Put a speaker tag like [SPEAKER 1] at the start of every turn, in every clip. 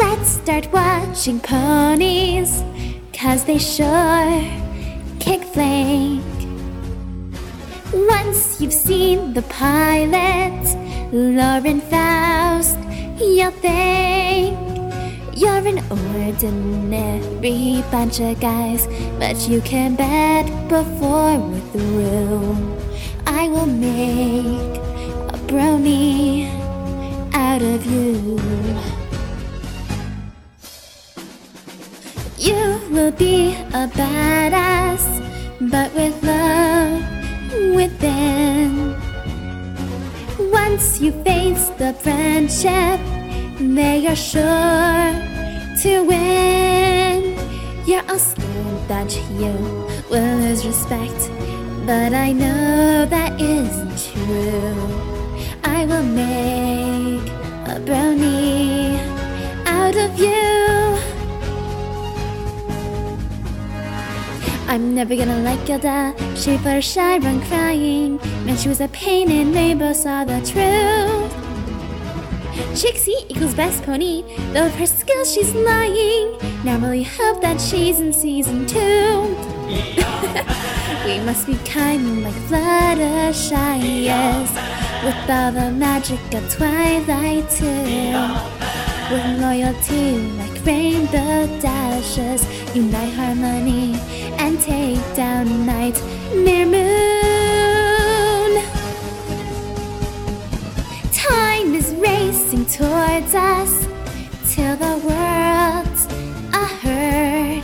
[SPEAKER 1] Let's start watching ponies, 'cause they sure kick flake. Once you've seen the pilot, Lauren Faust, you'll think you're an ordinary bunch of guys, but you can bet before we're through, I will make a brony out of you. You will be a badass, but with love within. Once you face the friendship, they are sure to win. You're all scared that you will lose respect, but I know that isn't true. I will make a brony out of you. I'm never gonna like Gilda. She Fluttershy run crying. Man, she was a pain and Rainbow saw the truth. Trixie equals best pony, though of her skills she's lying. Now really hope that she's in season 2. We must be kind like Fluttershy, yes, with all the magic of Twilight too. With loyalty like Rainbow Dashes, unite harmony and take down Nightmare Moon. Time is racing towards us till the world's a herd.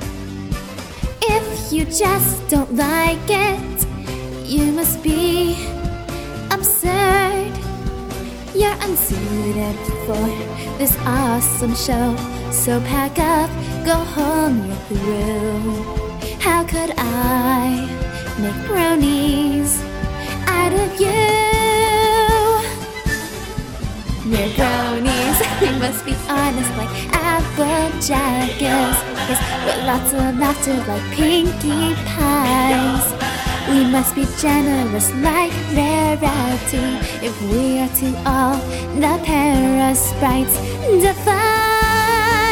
[SPEAKER 1] If you just don't like it, you must be absurd. You're unsuited for this awesome show, so pack up, go home, you're through. How could I make bronies out of you? We're bronies, we must be honest like Applejackers, with lots of laughter like Pinkie Pies. We must be generous like Rarity, if we are to all the Parasprites defy.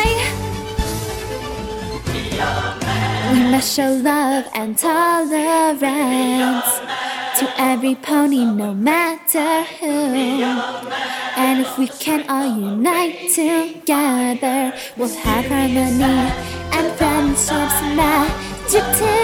[SPEAKER 1] We must show love and tolerance to every pony, no matter who. And if we can all unite together, we'll have harmony and friendships magic too.